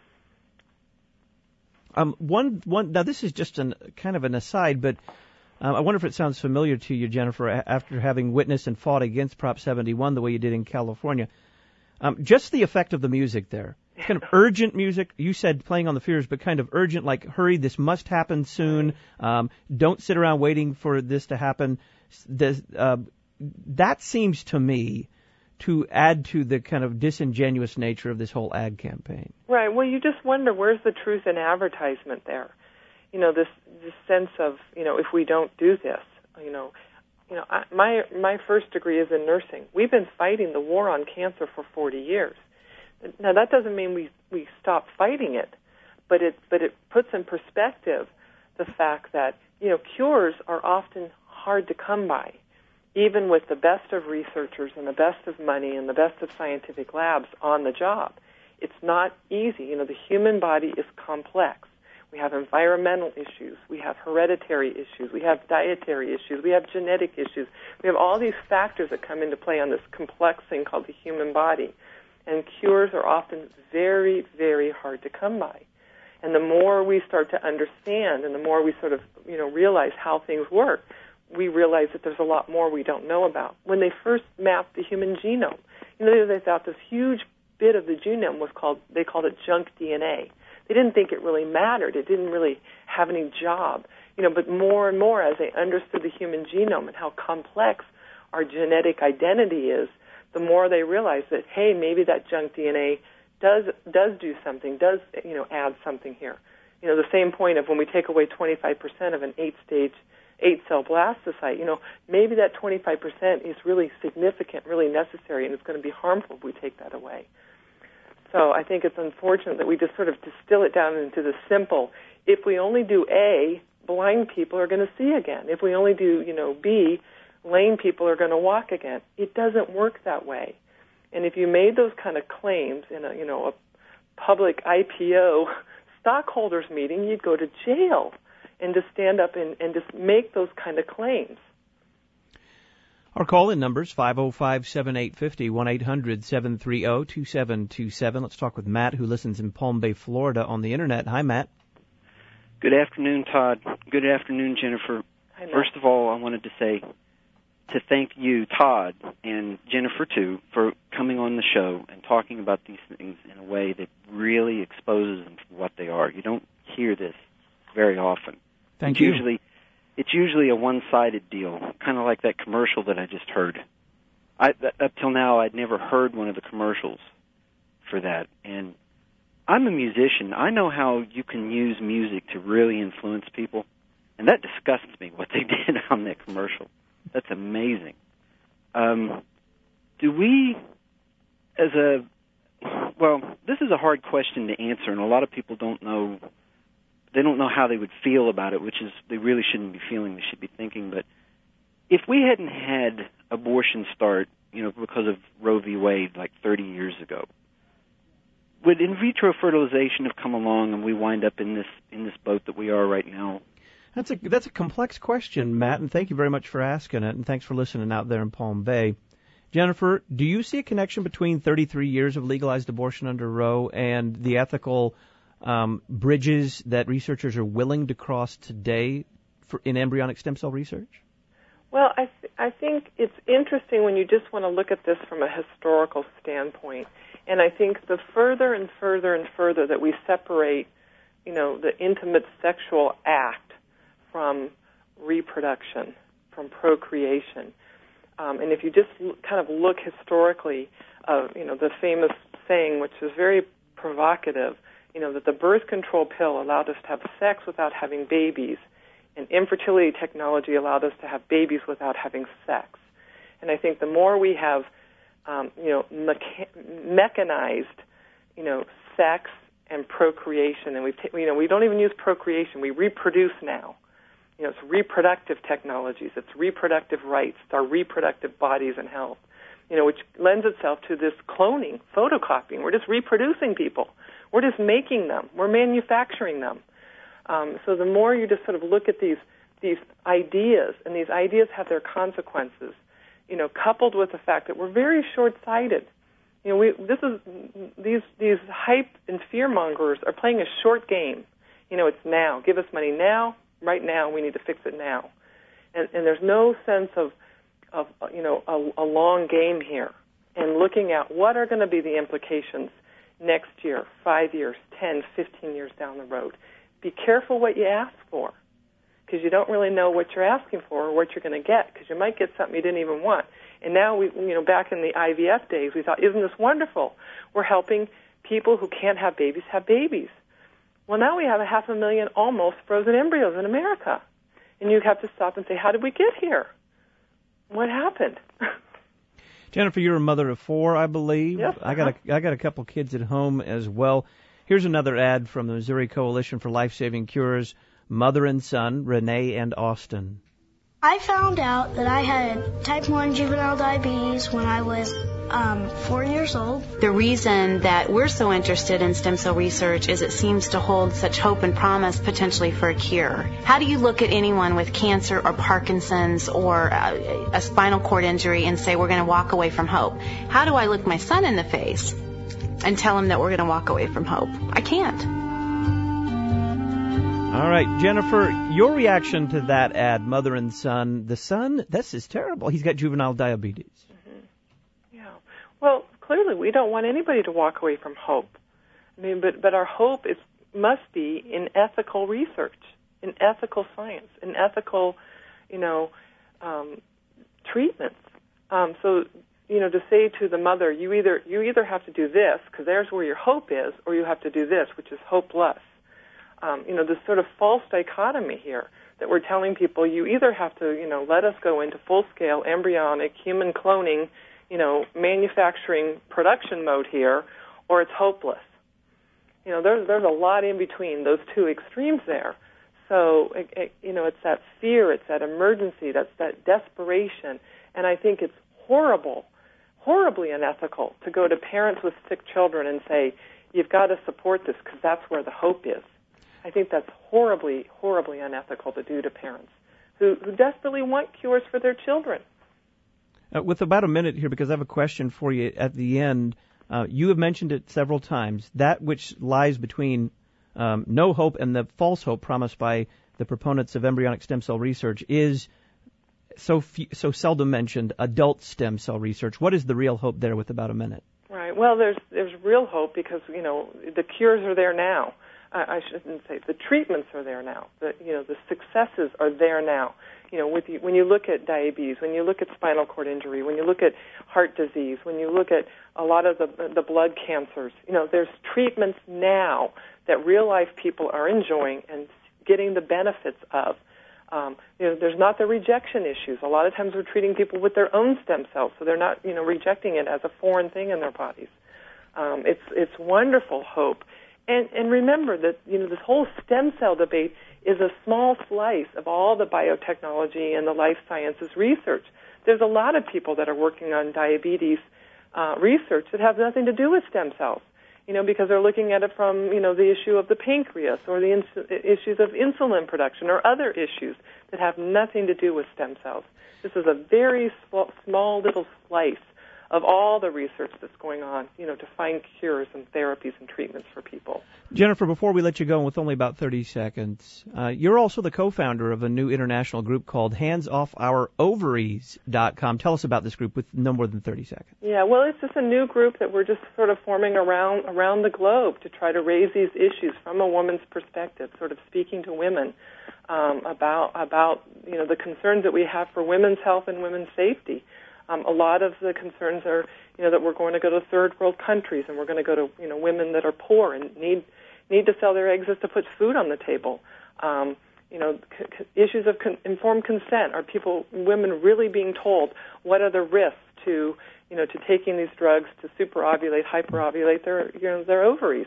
B: Um, one, one. Now, this is just an kind of an aside, but um, I wonder if it sounds familiar to you, Jennifer, after having witnessed and fought against Prop seventy-one the way you did in California. Um, just the effect of the music there. Kind of urgent music. You said playing on the fears, but kind of urgent, like, hurry, this must happen soon. Um, don't sit around waiting for this to happen. This, uh, that seems to me to add to the kind of disingenuous nature of this whole ad campaign.
C: Right. Well, you just wonder, where's the truth in advertisement there? You know, this this sense of, you know, if we don't do this, you know, you know, I, my my first degree is in nursing. We've been fighting the war on cancer for forty years. Now, that doesn't mean we we stop fighting it, but it but it puts in perspective the fact that, you know, cures are often hard to come by. Even with the best of researchers and the best of money and the best of scientific labs on the job. It's not easy. You know, the human body is complex. We have environmental issues. We have hereditary issues. We have dietary issues. We have genetic issues. We have all these factors that come into play on this complex thing called the human body. And cures are often very, very hard to come by. And the more we start to understand and the more we sort of, you know, realize how things work, we realize that there's a lot more we don't know about. When they first mapped the human genome, you know, they thought this huge bit of the genome was called, they called it junk D N A. They didn't think it really mattered. It didn't really have any job. You know, but more and more as they understood the human genome and how complex our genetic identity is, the more they realized that, hey, maybe that junk D N A does does do something, does, you know, add something here. You know, the same point of when we take away twenty-five percent of an eight-stage eight-cell blastocyte, you know, maybe that twenty-five percent is really significant, really necessary, and it's going to be harmful if we take that away. So I think it's unfortunate that we just sort of distill it down into the simple, if we only do A, blind people are going to see again. If we only do, you know, B, lame people are going to walk again. It doesn't work that way. And if you made those kind of claims in a, you know, a public I P O stockholders meeting, you'd go to jail. And to stand up and, and just make those kind of claims.
B: Our call-in numbers, five oh five, seven eight five oh, one eight hundred, seven three oh, two seven two seven. Let's talk with Matt, who listens in Palm Bay, Florida on the Internet. Hi, Matt.
J: Good afternoon, Todd. Good afternoon, Jennifer.
C: Hi, Matt.
J: First of all, I wanted to say to thank you, Todd, and Jennifer, too, for coming on the show and talking about these things in a way that really exposes them for what they are. You don't hear this very often.
B: Thank
J: it's
B: you.
J: Usually, it's usually a one-sided deal, kind of like that commercial that I just heard. I, th- up till now, I'd never heard one of the commercials for that. And I'm a musician. I know how you can use music to really influence people. And that disgusts me, what they did on that commercial. That's amazing. Um, do we, as a, well, this is a hard question to answer, and a lot of people don't know. They don't know how they would feel about it, which is they really shouldn't be feeling. They should be thinking. But if we hadn't had abortion start, you know, because of Roe v. Wade like thirty years ago, would in vitro fertilization have come along and we wind up in this in this boat that we are right now?
B: That's a that's a complex question, Matt, and thank you very much for asking it, and thanks for listening out there in Palm Bay. Jennifer, do you see a connection between thirty-three years of legalized abortion under Roe and the ethical Um, bridges that researchers are willing to cross today for, in embryonic stem cell research?
C: Well, I, th- I think it's interesting when you just want to look at this from a historical standpoint. And I think the further and further and further that we separate, you know, the intimate sexual act from reproduction, from procreation, um, and if you just l- kind of look historically, uh, you know, the famous saying, which is very provocative, you know, that the birth control pill allowed us to have sex without having babies, and infertility technology allowed us to have babies without having sex. And I think the more we have, um, you know, mecha- mechanized, you know, sex and procreation, and we, t- you know, we don't even use procreation. We reproduce now. You know, it's reproductive technologies. It's reproductive rights. It's our reproductive bodies and health. You know, which lends itself to this cloning, photocopying. We're just reproducing people. We're just making them. We're manufacturing them. Um, so the more you just sort of look at these these ideas, and these ideas have their consequences, you know, coupled with the fact that we're very short-sighted. You know, we this is these these hype and fear mongers are playing a short game. You know, it's now. Give us money now. Right now, we need to fix it now. And, and there's no sense of of you know a, a long game here. And looking at what are going to be the implications next year, five years, ten, fifteen years down the road. Be careful what you ask for, because you don't really know what you're asking for or what you're going to get, because you might get something you didn't even want. And now, we, you know, back in the I V F days, we thought, isn't this wonderful? We're helping people who can't have babies have babies. Well, now we have a half a million almost frozen embryos in America. And you have to stop and say, how did we get here? What happened?
B: Jennifer, you're a mother of four, I believe.
C: Yes,
B: I got
C: uh-huh.
B: a, I got a couple kids at home as well. Here's another ad from the Missouri Coalition for Life-Saving Cures, mother and son, Renee and Austin.
K: I found out that I had type one juvenile diabetes when I was um, four years old.
L: The reason that we're so interested in stem cell research is it seems to hold such hope and promise potentially for a cure. How do you look at anyone with cancer or Parkinson's or a, a spinal cord injury and say we're going to walk away from hope? How do I look my son in the face and tell him that we're going to walk away from hope? I can't.
B: All right, Jennifer, your reaction to that ad, mother and son. The son, this is terrible. He's got juvenile diabetes.
C: Mm-hmm. Yeah. Well, clearly we don't want anybody to walk away from hope. I mean, but, but our hope is must be in ethical research, in ethical science, in ethical, you know, um, treatments. Um, so, you know, to say to the mother, you either you either have to do this, because there's where your hope is, or you have to do this, which is hopeless. Um, you know, this sort of false dichotomy here that we're telling people you either have to, you know, let us go into full-scale embryonic human cloning, you know, manufacturing production mode here, or it's hopeless. You know, there's there's a lot in between those two extremes there. so, it, it, you know, it's that fear, it's that emergency, that's that desperation. And I think it's horrible, horribly unethical to go to parents with sick children and say, you've got to support this because that's where the hope is. I think that's horribly, horribly unethical to do to parents who, who desperately want cures for their children.
B: Uh, with about a minute here, because I have a question for you at the end, uh, you have mentioned it several times, that which lies between um, no hope and the false hope promised by the proponents of embryonic stem cell research is so few, so seldom mentioned, adult stem cell research. What is the real hope there with about a minute?
C: Right. Well, there's there's real hope because, you know, the cures are there now. I, I shouldn't say the treatments are there now. The, you know, the successes are there now. You know, with you, when you look at diabetes, when you look at spinal cord injury, when you look at heart disease, when you look at a lot of the the blood cancers, you know, there's treatments now that real life people are enjoying and getting the benefits of. Um, you know, there's not the rejection issues. A lot of times we're treating people with their own stem cells, so they're not, you know, rejecting it as a foreign thing in their bodies. Um, it's it's wonderful hope, and and remember that, you know, this whole stem cell debate is a small slice of all the biotechnology and the life sciences research. There's a lot of people that are working on diabetes uh, research that have nothing to do with stem cells. You know, because they're looking at it from, you know, the issue of the pancreas or the ins- issues of insulin production or other issues that have nothing to do with stem cells. This is a very small, small little slice of all the research that's going on, you know, to find cures and therapies and treatments for people.
B: Jennifer, before we let you go with only about thirty seconds, uh, you're also the co-founder of a new international group called hands off our ovaries dot com. Tell us about this group with no more than thirty seconds.
C: Yeah, well, it's just a new group that we're just sort of forming around around the globe to try to raise these issues from a woman's perspective, sort of speaking to women um, about, about, you know, the concerns that we have for women's health and women's safety. Um, a lot of the concerns are, you know, that we're going to go to third world countries and we're going to go to, you know, women that are poor and need need to sell their eggs just to put food on the table. Um, you know, c- c- issues of con- informed consent. Are people, women, really being told what are the risks to, you know, to taking these drugs to superovulate, hyperovulate their, you know, their ovaries?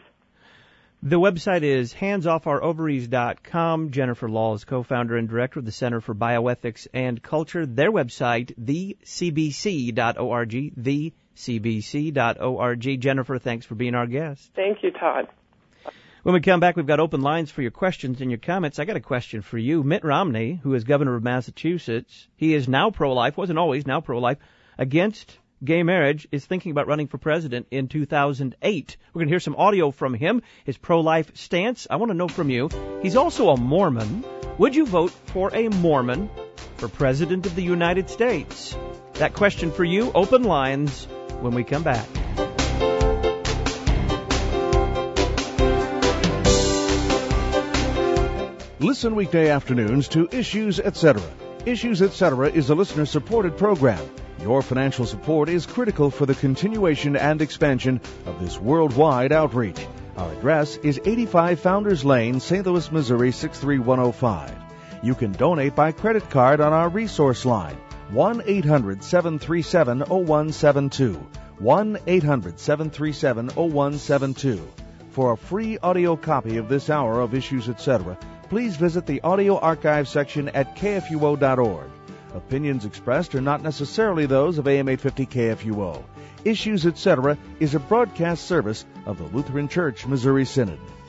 B: The website is hands off our ovaries dot com. Jennifer Lahl is co-founder and director of the Center for Bioethics and Culture. Their website, the c b c dot org, the c b c dot org. Jennifer, thanks for being our guest.
C: Thank you, Todd.
B: When we come back, we've got open lines for your questions and your comments. I got a question for you. Mitt Romney, who is governor of Massachusetts, he is now pro-life, wasn't always, now pro-life, against gay marriage, is thinking about running for president in two thousand eight. We're going to hear some audio from him, his pro-life stance. I want to know from you. He's also a Mormon. Would you vote for a Mormon for president of the United States? That question for you, open lines, when we come back.
M: Listen weekday afternoons to Issues Etc. Issues Etc. is a listener-supported program. Your financial support is critical for the continuation and expansion of this worldwide outreach. Our address is eighty-five Founders Lane, Saint Louis, Missouri, six three one oh five. You can donate by credit card on our resource line, one eight hundred seven three seven oh one seven two, one eight hundred seven three seven oh one seven two. For a free audio copy of this hour of Issues Etc., please visit the audio archive section at k f u o dot org. Opinions expressed are not necessarily those of A M eight fifty K F U O. Issues Etc. is a broadcast service of the Lutheran Church Missouri Synod.